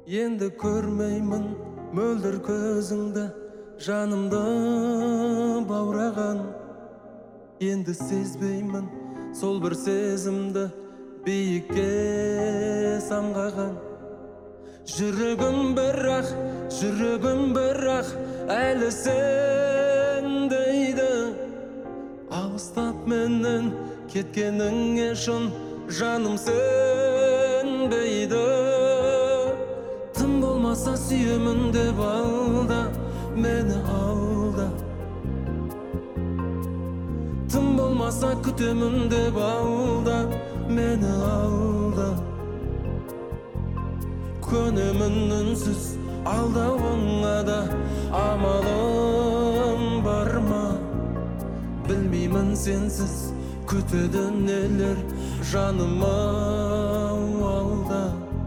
Енді көрмеймін мөлдір көзіңді, жанымды баураған. Енді сезбеймін сол бір сезімді, биікке самғаған. Жүрегім бірақ, әлі сен дейді. Алыстап менен кеткеніңе шын жаным сенбейді. Тым болмаса сүйемін деп алда, мені алда. Тым болмаса күтемін деп алда, мені алда. Көнемін үнсіз алдауыңа да, амалым бар ма? Білмеймін сенсіз күтеді нелер жаным алда.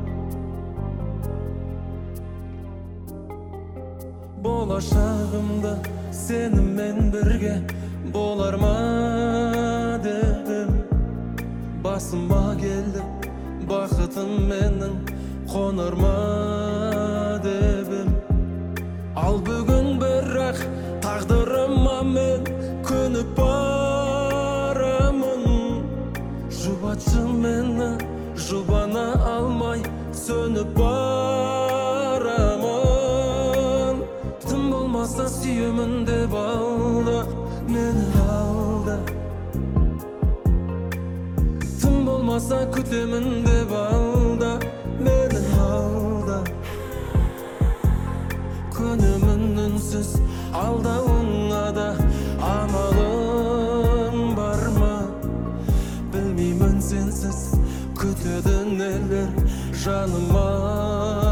Болашағымда сенімен бірге болар ма дедім. Басыма келді бақытым менің, қонар ма дебім. Ал бүгін бірақ тағдырыма мен көніп барамын. Жұбатшы мені, жұбана алмай сөніп барамын. Тым болмаса сүйемін деп алда, мені алда. Тым болмаса күтемін деп алда, мені алда. Көнемін үнсіз алдауыңа да, амалым бар ма? Білмеймін сенсіз күтеді нелер жаным